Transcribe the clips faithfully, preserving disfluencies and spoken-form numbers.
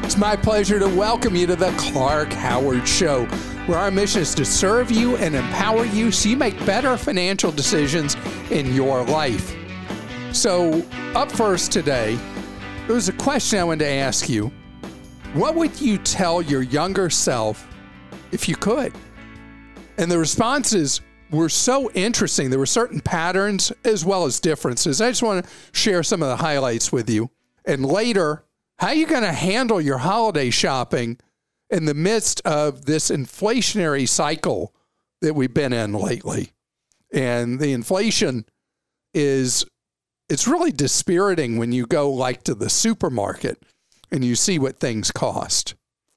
It's my pleasure to welcome you to the Clark Howard Show, where our mission is to serve you and empower you so you make better financial decisions in your life. So, up first today, there was a question I wanted to ask you. What would you tell your younger self if you could? And the responses were so interesting. There were certain patterns as well as differences. I just want to share some of the highlights with you. And later, how are you going to handle your holiday shopping in the midst of this inflationary cycle that we've been in lately? And the inflation is, it's really dispiriting when you go like to the supermarket and you see what things cost.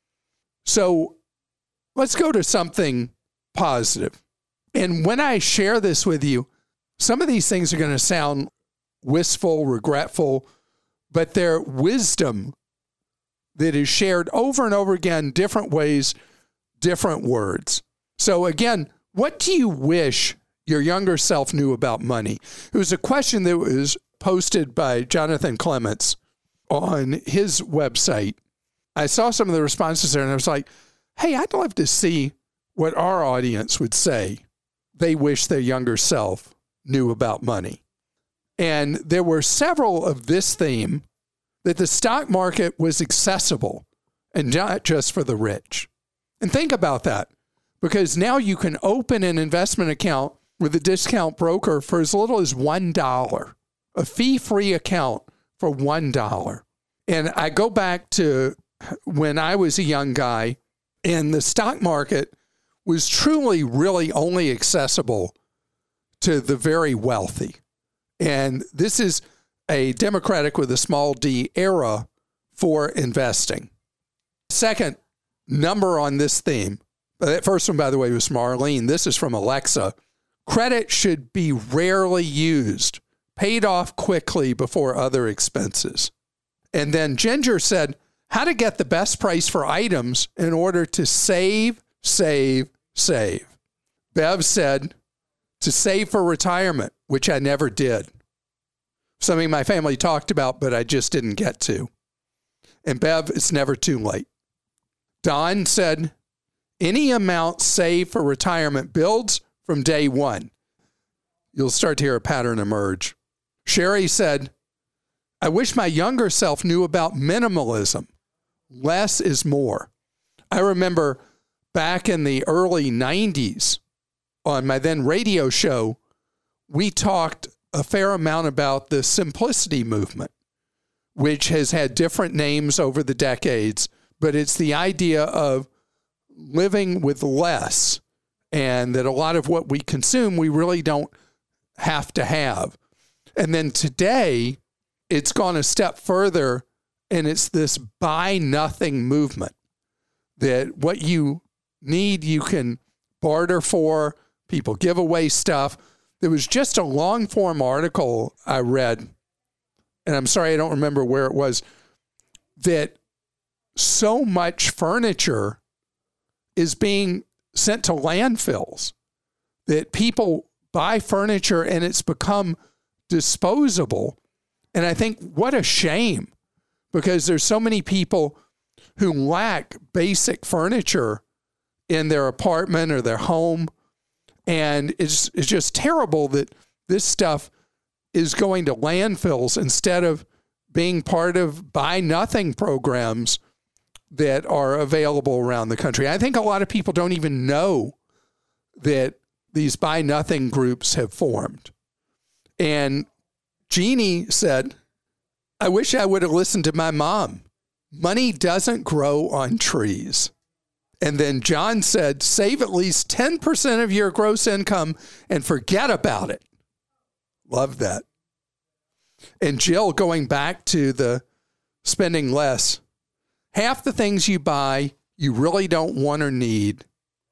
So let's go to something positive. And when I share this with you, some of these things are going to sound wistful, regretful, but they're wisdom that is shared over and over again, different ways, different words. So again, what do you wish your younger self knew about money? It was a question that was posted by Jonathan Clements on his website. I saw some of the responses there and I was like, hey, I'd love to see what our audience would say they wish their younger self knew about money. And there were several of this theme, that the stock market was accessible and not just for the rich. And think about that, because now you can open an investment account with a discount broker for as little as one dollar, a fee-free account for one dollar. And I go back to when I was a young guy and the stock market was truly really only accessible to the very wealthy. And this is a Democratic with a small d era for investing. Second number on this theme, that first one, by the way, was from Arlene. This is from Alexa. Credit should be rarely used, paid off quickly before other expenses. And then Ginger said, how to get the best price for items in order to save, save, save. Bev said, to save for retirement, which I never did. Something my family talked about, but I just didn't get to. And Bev, it's never too late. Don said, any amount saved for retirement builds from day one. You'll start to hear a pattern emerge. Sherry said, I wish my younger self knew about minimalism. Less is more. I remember back in the early nineties on my then radio show, we talked a fair amount about the simplicity movement, which has had different names over the decades, but it's the idea of living with less, and that a lot of what we consume, we really don't have to have. And then today, it's gone a step further, and it's this buy nothing movement, that what you need, you can barter for, people give away stuff. There was just a long form article I read, and I'm sorry I don't remember where it was, that so much furniture is being sent to landfills, that people buy furniture and it's become disposable. And I think what a shame, because there's so many people who lack basic furniture in their apartment or their home. And it's, it's just terrible that this stuff is going to landfills instead of being part of buy nothing programs that are available around the country. I think a lot of people don't even know that these buy nothing groups have formed. And Jeannie said, I wish I would have listened to my mom. Money doesn't grow on trees. And then John said, save at least ten percent of your gross income and forget about it. Love that. And Jill, going back to the spending less, half the things you buy, you really don't want or need.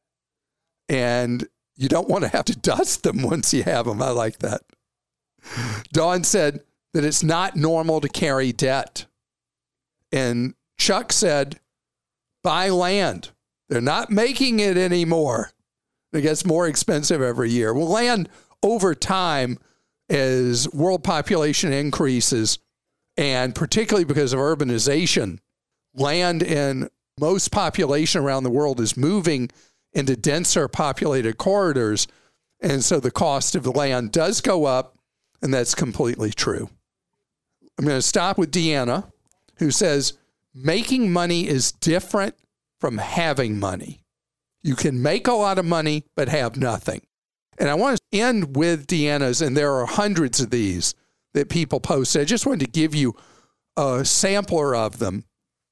And you don't want to have to dust them once you have them. I like that. Dawn said that it's not normal to carry debt. And Chuck said, buy land. They're not making it anymore. It gets more expensive every year. Well, land over time, as world population increases, and particularly because of urbanization, land in most population around the world is moving into denser populated corridors. And so the cost of the land does go up, and that's completely true. I'm going to stop with Deanna, who says, making money is different from having money. You can make a lot of money, but have nothing. And I want to end with Deanna's, and there are hundreds of these that people posted. I just wanted to give you a sampler of them.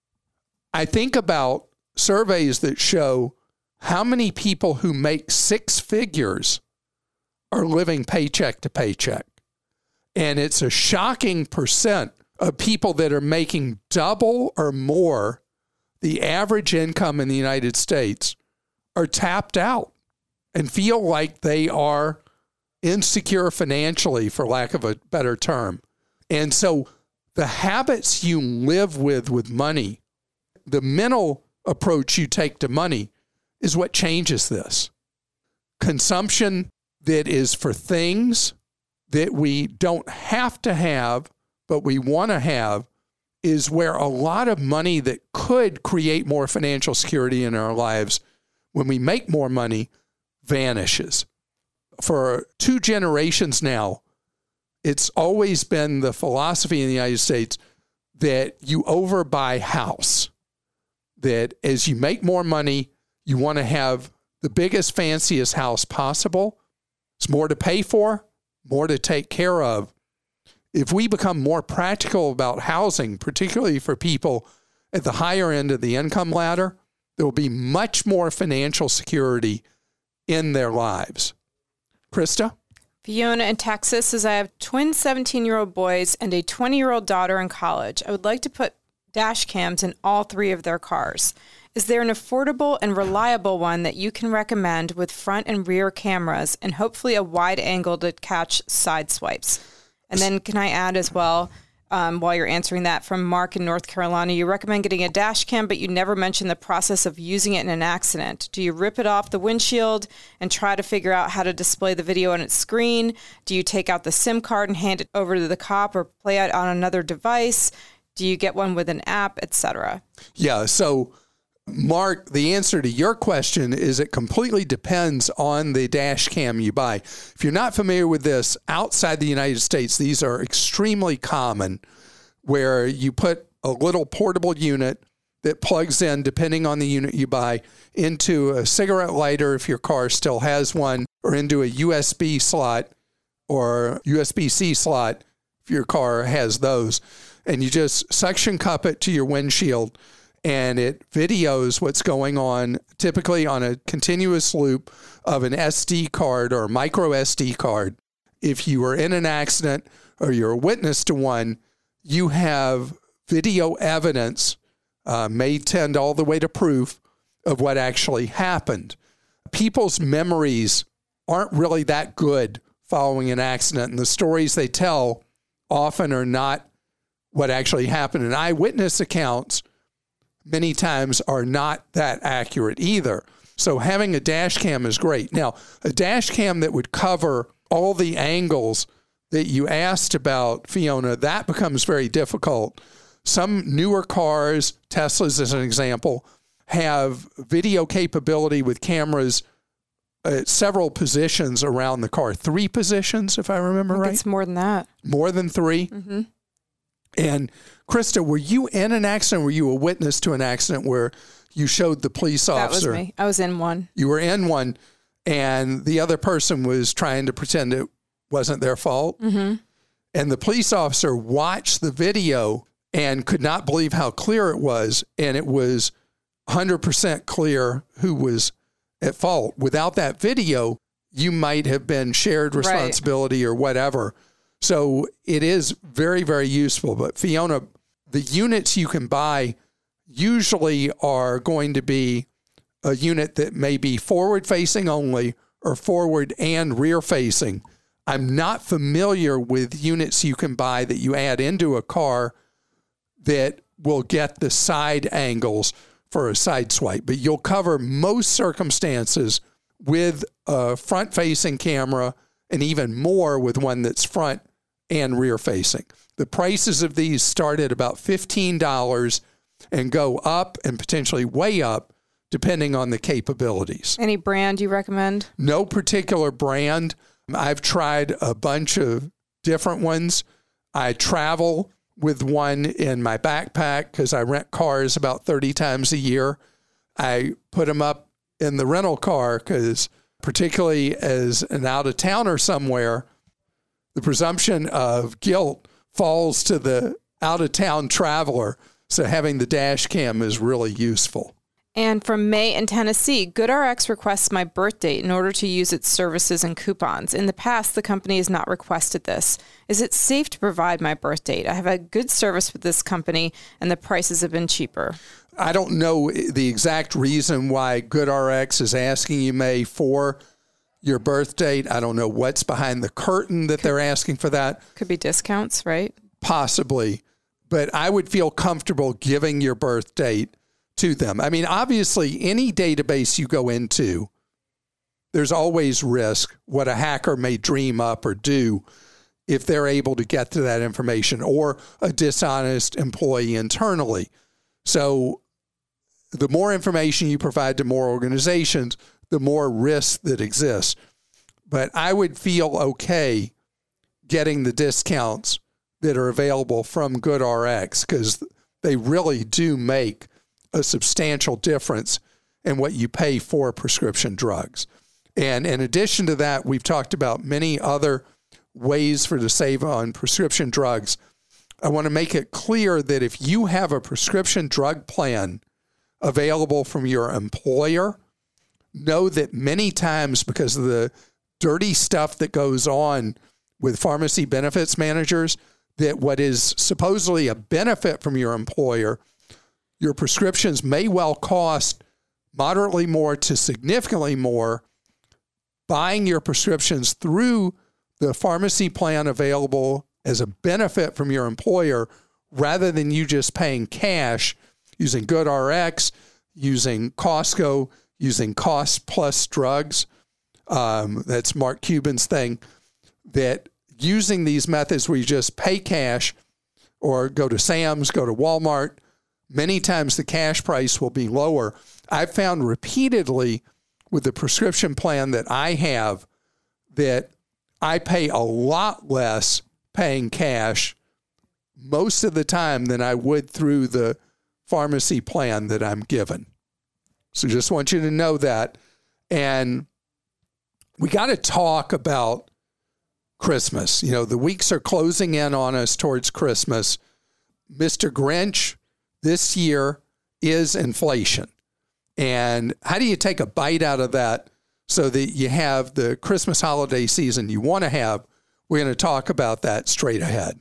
I think about surveys that show how many people who make six figures are living paycheck to paycheck. And it's a shocking percent of people that are making double or more the average income in the United States are tapped out and feel like they are insecure financially, for lack of a better term. And so the habits you live with with money, the mental approach you take to money is what changes this. Consumption that is for things that we don't have to have, but we want to have, is where a lot of money that could create more financial security in our lives, when we make more money, vanishes. For two generations now, it's always been the philosophy in the United States that you overbuy house, that as you make more money, you want to have the biggest, fanciest house possible. It's more to pay for, more to take care of. If we become more practical about housing, particularly for people at the higher end of the income ladder, there will be much more financial security in their lives. Krista? Fiona in Texas says, I have twin seventeen-year-old boys and a twenty-year-old daughter in college. I would like to put dash cams in all three of their cars. Is there an affordable and reliable one that you can recommend with front and rear cameras and hopefully a wide angle to catch side swipes? And then can I add as well, um, while you're answering that, from Mark in North Carolina, you recommend getting a dash cam, but you never mention the process of using it in an accident. Do you rip it off the windshield and try to figure out how to display the video on its screen? Do you take out the SIM card and hand it over to the cop or play it on another device? Do you get one with an app, et cetera? Yeah, so Mark, the answer to your question is it completely depends on the dash cam you buy. If you're not familiar with this, outside the United States, these are extremely common, where you put a little portable unit that plugs in, depending on the unit you buy, into a cigarette lighter if your car still has one, or into a U S B slot or U S B C slot if your car has those. And you just suction cup it to your windshield, and it videos what's going on, typically on a continuous loop of an S D card or micro S D card. If you were in an accident or you're a witness to one, you have video evidence, uh, may tend all the way to proof of what actually happened. People's memories aren't really that good following an accident, and the stories they tell often are not what actually happened. And eyewitness accounts many times are not that accurate either. So having a dash cam is great. Now, a dash cam that would cover all the angles that you asked about, Fiona, that becomes very difficult. Some newer cars, Teslas as an example, have video capability with cameras at several positions around the car. Three positions, if I remember I think right? It's more than that. More than three? Mm-hmm. And Krista, were you in an accident? Were you a witness to an accident where you showed the police officer? That was me. I was in one. You were in one, and the other person was trying to pretend it wasn't their fault. Mm-hmm. And the police officer watched the video and could not believe how clear it was. And it was one hundred percent clear who was at fault. Without that video, you might have been shared responsibility right. or whatever. So it is very, very useful. But Fiona, the units you can buy usually are going to be a unit that may be forward-facing only or forward and rear-facing. I'm not familiar with units you can buy that you add into a car that will get the side angles for a side swipe, but you'll cover most circumstances with a front-facing camera and even more with one that's front and rear-facing. The prices of these start at about fifteen dollars, and go up and potentially way up depending on the capabilities. Any brand you recommend? No particular brand. I've tried a bunch of different ones. I travel with one in my backpack because I rent cars about thirty times a year. I put them up in the rental car because particularly as an out-of-towner somewhere, the presumption of guilt falls to the out-of-town traveler. So having the dash cam is really useful. And from May in Tennessee, GoodRx requests my birth date in order to use its services and coupons. In the past, the company has not requested this. Is it safe to provide my birth date? I have had good service with this company, and the prices have been cheaper. I don't know the exact reason why GoodRx is asking you, May, for your birth date. I don't know what's behind the curtain that they're asking for that. Could be discounts, right? Possibly. But I would feel comfortable giving your birth date to them. I mean, obviously, any database you go into, there's always risk what a hacker may dream up or do if they're able to get to that information, or a dishonest employee internally. So the more information you provide to more organizations, the more risk that exists. But I would feel okay getting the discounts that are available from GoodRx because they really do make a substantial difference in what you pay for prescription drugs. And in addition to that, we've talked about many other ways for to save on prescription drugs. I want to make it clear that if you have a prescription drug plan available from your employer, know that many times because of the dirty stuff that goes on with pharmacy benefits managers, that what is supposedly a benefit from your employer, your prescriptions may well cost moderately more to significantly more buying your prescriptions through the pharmacy plan available as a benefit from your employer rather than you just paying cash using GoodRx, using Costco, using Cost Plus Drugs. Um, that's Mark Cuban's thing, that using these methods where you just pay cash or go to Sam's, go to Walmart, many times the cash price will be lower. I've found repeatedly with the prescription plan that I have that I pay a lot less paying cash most of the time than I would through the pharmacy plan that I'm given. So just want you to know that. And we got to talk about Christmas. You know, the weeks are closing in on us towards Christmas. Mister Grinch, this year is inflation. And how do you take a bite out of that so that you have the Christmas holiday season you want to have? We're going to talk about that straight ahead.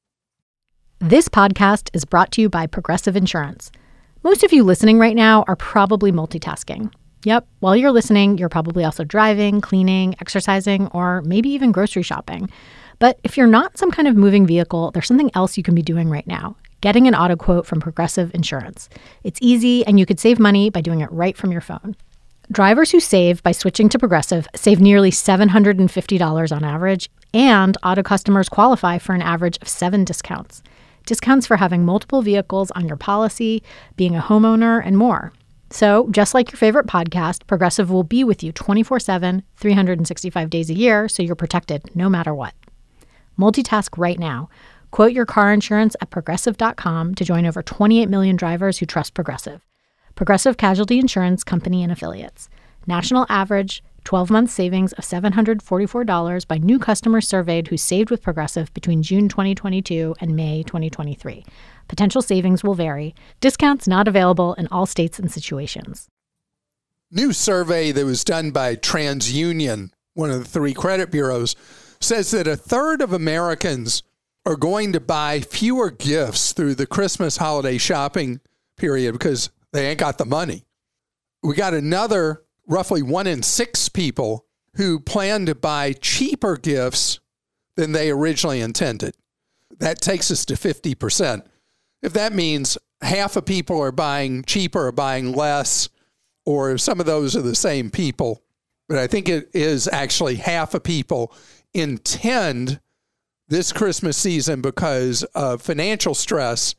This podcast is brought to you by Progressive Insurance. Most of you listening right now are probably multitasking. Yep, while you're listening, you're probably also driving, cleaning, exercising, or maybe even grocery shopping. But if you're not some kind of moving vehicle, there's something else you can be doing right now. Getting an auto quote from Progressive Insurance. It's easy, and you could save money by doing it right from your phone. Drivers who save by switching to Progressive save nearly seven hundred fifty dollars on average, and auto customers qualify for an average of seven discounts. Discounts for having multiple vehicles on your policy, being a homeowner, and more. So, just like your favorite podcast, Progressive will be with you twenty-four seven, three hundred sixty-five days a year, so you're protected no matter what. Multitask right now. Quote your car insurance at Progressive dot com to join over twenty-eight million drivers who trust Progressive. Progressive Casualty Insurance Company and Affiliates. National average twelve-month savings of seven hundred forty-four dollars by new customers surveyed who saved with Progressive between June twenty twenty-two and May twenty twenty-three. Potential savings will vary. Discounts not available in all states and situations. New survey that was done by TransUnion, one of the three credit bureaus, says that a third of Americans are going to buy fewer gifts through the Christmas holiday shopping period because they ain't got the money. We got another roughly one in six people who plan to buy cheaper gifts than they originally intended. That takes us to fifty percent. If that means half of people are buying cheaper or buying less, or if some of those are the same people, but I think it is actually half of people intend this Christmas season because of financial stress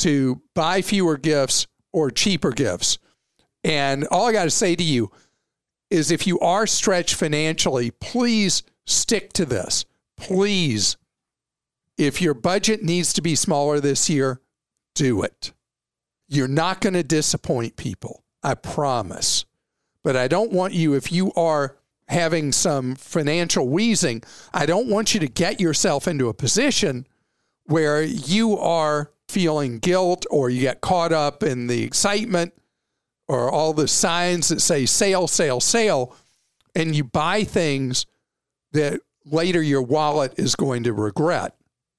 to buy fewer gifts or cheaper gifts. And all I got to say to you is if you are stretched financially, please stick to this. Please, if your budget needs to be smaller this year, do it. You're not going to disappoint people, I promise. But I don't want you, if you are having some financial wheezing, I don't want you to get yourself into a position where you are feeling guilt or you get caught up in the excitement or all the signs that say sale, sale, sale, and you buy things that later your wallet is going to regret.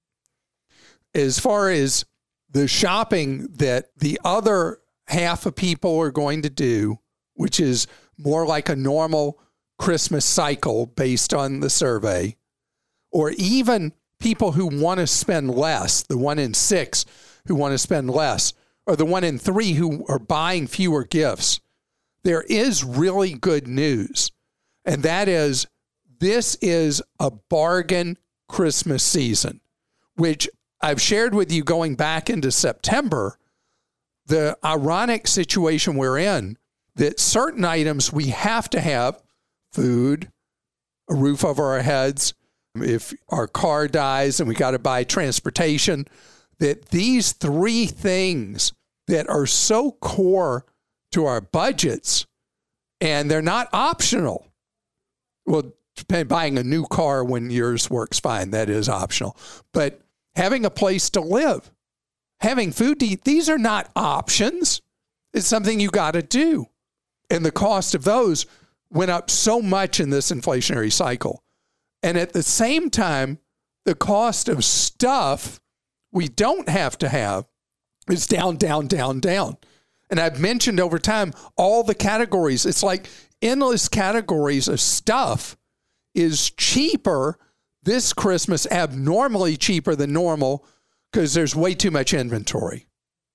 As far as the shopping that the other half of people are going to do, which is more like a normal Christmas cycle based on the survey, or even people who want to spend less, the one in six who want to spend less, or the one in three who are buying fewer gifts, there is really good news. And that is, this is a bargain Christmas season, which I've shared with you going back into September, the ironic situation we're in, that certain items we have to have, food, a roof over our heads, if our car dies and we got to buy transportation, that these three things that are so core to our budgets, and they're not optional. Well, buying a new car when yours works fine, that is optional. But having a place to live, having food to eat, these are not options. It's something you got to do. And the cost of those went up so much in this inflationary cycle. And at the same time, the cost of stuff we don't have to have is down, down, down, down. And I've mentioned over time, all the categories, it's like endless categories of stuff is cheaper this Christmas, abnormally cheaper than normal, because there's way too much inventory.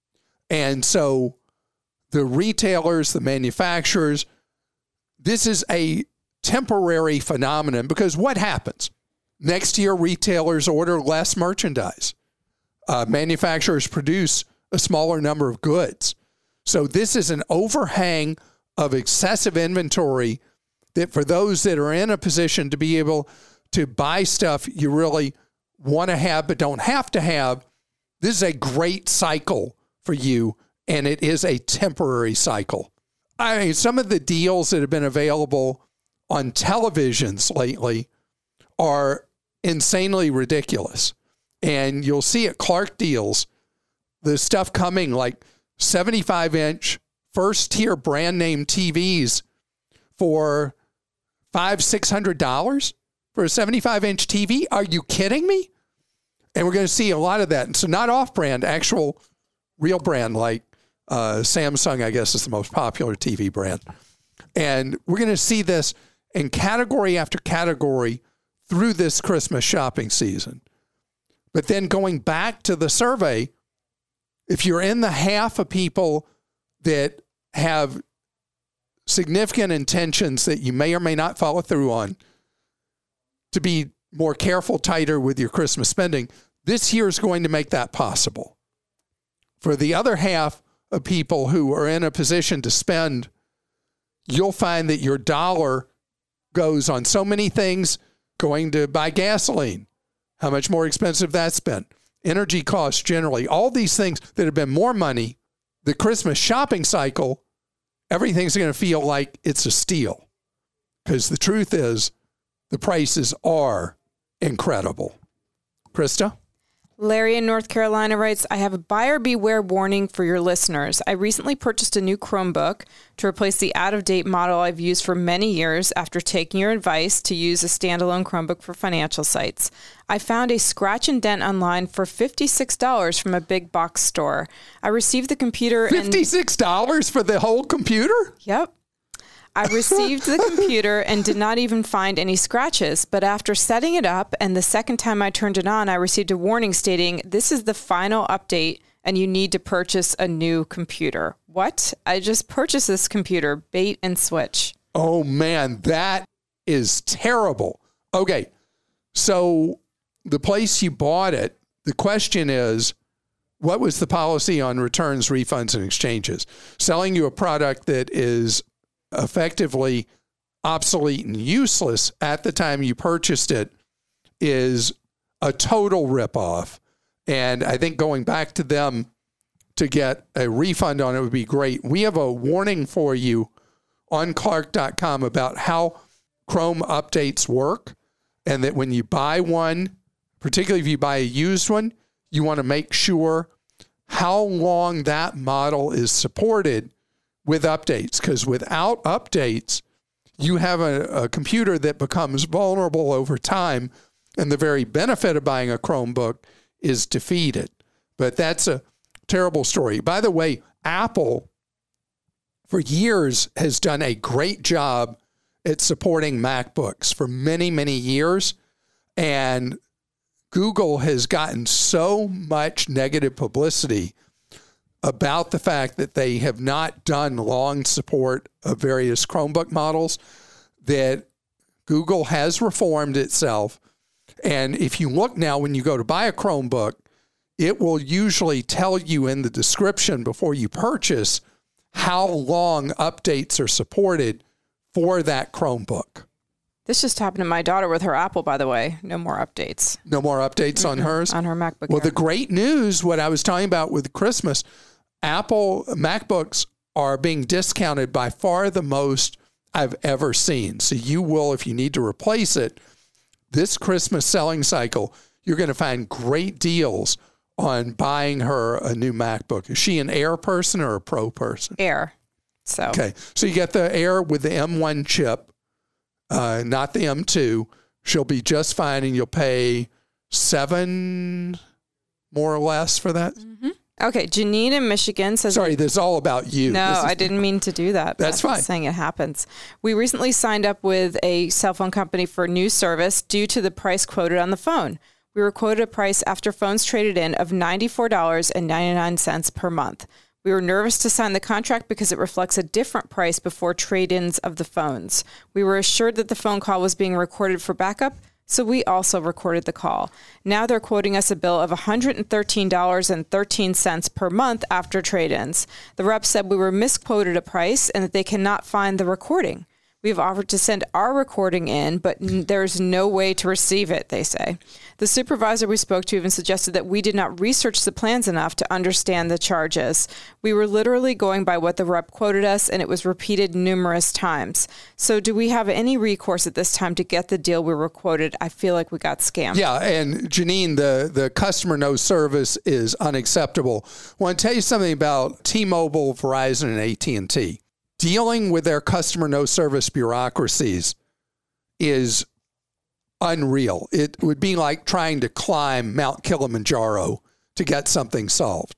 And so the retailers, the manufacturers, this is a temporary phenomenon, because what happens? Next year, retailers order less merchandise. Uh, manufacturers produce a smaller number of goods. So this is an overhang of excessive inventory that for those that are in a position to be able to buy stuff you really want to have but don't have to have, this is a great cycle for you, and it is a temporary cycle. I mean, some of the deals that have been available on televisions lately are insanely ridiculous. And you'll see at Clark Deals, the stuff coming like seventy-five inch first tier brand name T Vs for five, six hundred dollars for a seventy-five inch T V. Are you kidding me? And we're going to see a lot of that. And so not off brand, actual real brand, like uh, Samsung, I guess, is the most popular T V brand. And we're going to see this in category after category through this Christmas shopping season. But then going back to the survey, if you're in the half of people that have significant intentions that you may or may not follow through on to be more careful, tighter with your Christmas spending, this year is going to make that possible. For the other half of people who are in a position to spend, you'll find that your dollar goes on so many things, going to buy gasoline, how much more expensive that's been, energy costs generally, all these things that have been more money, the Christmas shopping cycle, everything's going to feel like it's a steal. Because the truth is, the prices are incredible. Krista? Larry in North Carolina writes, I have a buyer beware warning for your listeners. I recently purchased a new Chromebook to replace the out-of-date model I've used for many years after taking your advice to use a standalone Chromebook for financial sites. I found a scratch and dent online for fifty-six dollars from a big box store. I received the computer and... fifty-six dollars for the whole computer? Yep. I received the computer and did not even find any scratches, but after setting it up and the second time I turned it on, I received a warning stating, this is the final update and you need to purchase a new computer. What? I just purchased this computer, bait and switch. Oh man, that is terrible. Okay, so the place you bought it, the question is, what was the policy on returns, refunds, and exchanges? Selling you a product that is effectively obsolete and useless at the time you purchased it is a total ripoff. And I think going back to them to get a refund on it would be great. We have a warning for you on Clark dot com about how Chrome updates work, and that when you buy one, particularly if you buy a used one, you want to make sure how long that model is supported with updates, because without updates, you have a, a computer that becomes vulnerable over time, and the very benefit of buying a Chromebook is defeated. But that's a terrible story. By the way, Apple, for years, has done a great job at supporting MacBooks for many, many years. And Google has gotten so much negative publicity about the fact that they have not done long support of various Chromebook models that Google has reformed itself. And if you look now, when you go to buy a Chromebook, it will usually tell you in the description before you purchase how long updates are supported for that Chromebook. This just happened to my daughter with her Apple, by the way. No more updates. No more updates on hers? On her MacBook Well, Air. the great news, what I was talking about with Christmas, Apple MacBooks are being discounted by far the most I've ever seen. So you will, if you need to replace it, this Christmas selling cycle, you're going to find great deals on buying her a new MacBook. Is she an Air person or a Pro person? Air. So Okay. So you get the Air with the M one chip, uh, not the M two. She'll be just fine, and you'll pay seven more or less for that. Mm-hmm. Okay. Janine in Michigan says... Sorry, this is all about you. No, This is I didn't mean to do that. That's I'm fine. saying it happens. We recently signed up with a cell phone company for new service due to the price quoted on the phone. We were quoted a price after phones traded in of ninety-four dollars and ninety-nine cents per month. We were nervous to sign the contract because it reflects a different price before trade-ins of the phones. We were assured that the phone call was being recorded for backup, so we also recorded the call. Now they're quoting us a bill of one hundred thirteen dollars and thirteen cents per month after trade-ins. The rep said we were misquoted a price and that they cannot find the recording. We have offered to send our recording in, but n- there's no way to receive it, they say. The supervisor we spoke to even suggested that we did not research the plans enough to understand the charges. We were literally going by what the rep quoted us, and it was repeated numerous times. So do we have any recourse at this time to get the deal we were quoted? I feel like we got scammed. Yeah, and Janine, the, the customer no service is unacceptable. I want to tell you something about T-Mobile, Verizon, and A T and T. Dealing with their customer no service bureaucracies is unreal. It would be like trying to climb Mount Kilimanjaro to get something solved.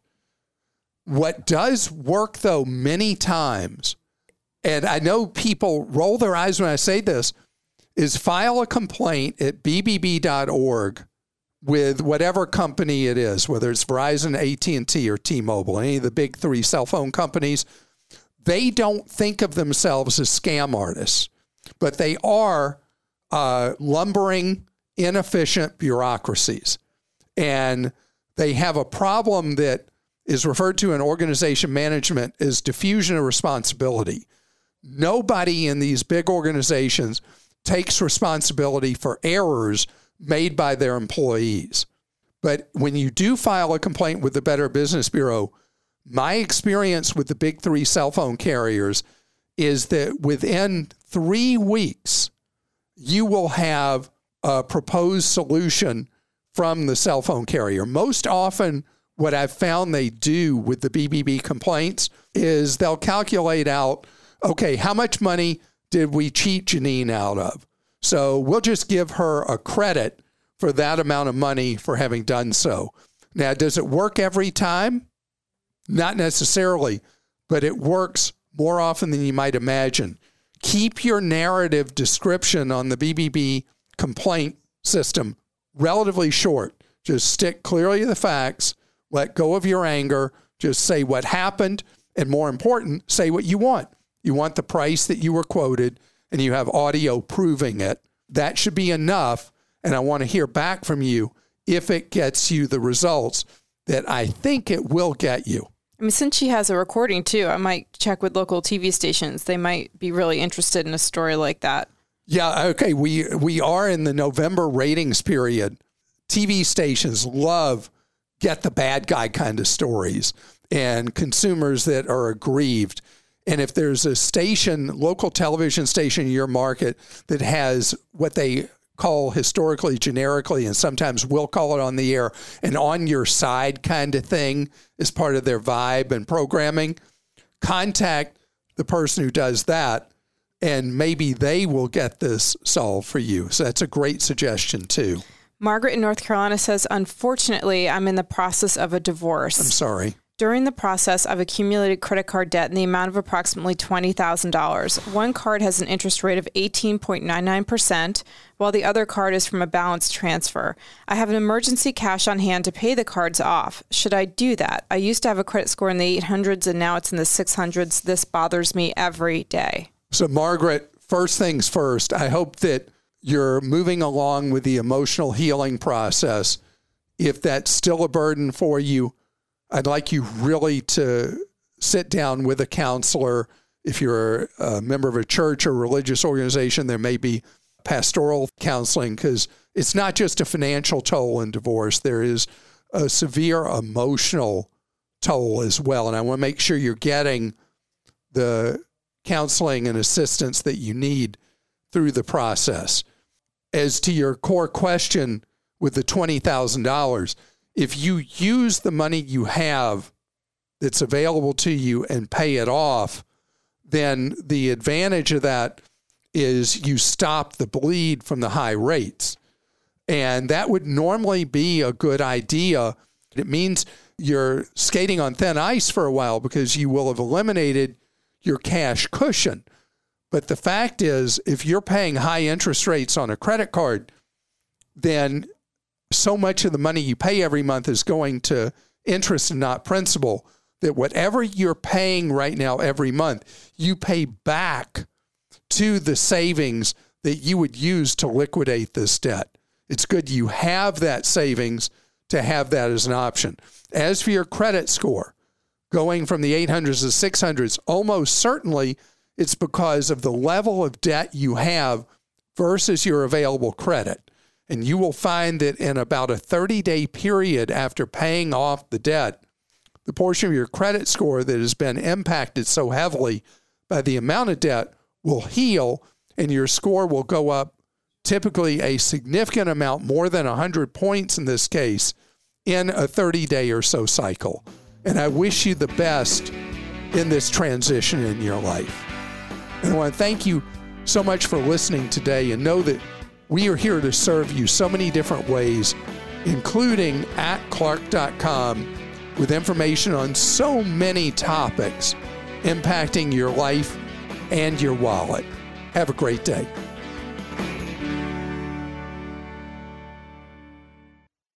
What does work, though, many times, and I know people roll their eyes when I say this, is file a complaint at b b b dot org with whatever company it is, whether it's Verizon, A T and T, or T-Mobile, any of the big three cell phone companies. They don't think of themselves as scam artists, but they are uh, lumbering, inefficient bureaucracies. And they have a problem that is referred to in organization management as diffusion of responsibility. Nobody in these big organizations takes responsibility for errors made by their employees. But when you do file a complaint with the Better Business Bureau, my experience with the big three cell phone carriers is that within three weeks, you will have a proposed solution from the cell phone carrier. Most often, what I've found they do with the B B B complaints is they'll calculate out, okay, how much money did we cheat Janine out of? So we'll just give her a credit for that amount of money for having done so. Now, does it work every time? Not necessarily, but it works more often than you might imagine. Keep your narrative description on the B B B complaint system relatively short. Just stick clearly to the facts, let go of your anger, just say what happened, and more important, say what you want. You want the price that you were quoted, and you have audio proving it. That should be enough, and I want to hear back from you if it gets you the results that I think it will get you. I mean, since she has a recording too, I might check with local T V stations. They might be really interested in a story like that. Yeah, okay. We we are in the November ratings period. T V stations love get the bad guy kind of stories and consumers that are aggrieved. And if there's a station, local television station in your market that has what they call historically, generically, and sometimes we'll call it on the air, an on your side kind of thing as part of their vibe and programming, contact the person who does that, and maybe they will get this solved for you. So that's a great suggestion too. Margaret in North Carolina says, unfortunately, I'm in the process of a divorce. I'm sorry. During the process, I've accumulated credit card debt in the amount of approximately twenty thousand dollars. One card has an interest rate of eighteen point nine nine percent, while the other card is from a balance transfer. I have an emergency cash on hand to pay the cards off. Should I do that? I used to have a credit score in the eight hundreds, and now it's in the six hundreds. This bothers me every day. So, Margaret, first things first, I hope that you're moving along with the emotional healing process. If that's still a burden for you, I'd like you really to sit down with a counselor. If you're a member of a church or religious organization, there may be pastoral counseling, because it's not just a financial toll in divorce. There is a severe emotional toll as well. And I want to make sure you're getting the counseling and assistance that you need through the process. As to your core question with the twenty thousand dollars, if you use the money you have that's available to you and pay it off, then the advantage of that is you stop the bleed from the high rates. And that would normally be a good idea. It means you're skating on thin ice for a while because you will have eliminated your cash cushion. But the fact is, if you're paying high interest rates on a credit card, then so much of the money you pay every month is going to interest and not principal, that whatever you're paying right now every month, you pay back to the savings that you would use to liquidate this debt. It's good you have that savings to have that as an option. As for your credit score, going from the eight hundreds to six hundreds, almost certainly it's because of the level of debt you have versus your available credit. And you will find that in about a thirty-day period after paying off the debt, the portion of your credit score that has been impacted so heavily by the amount of debt will heal, and your score will go up typically a significant amount, more than one hundred points in this case, in a thirty-day or so cycle. And I wish you the best in this transition in your life. And I want to thank you so much for listening today, and know that we are here to serve you so many different ways, including at clark dot com, with information on so many topics impacting your life and your wallet. Have a great day.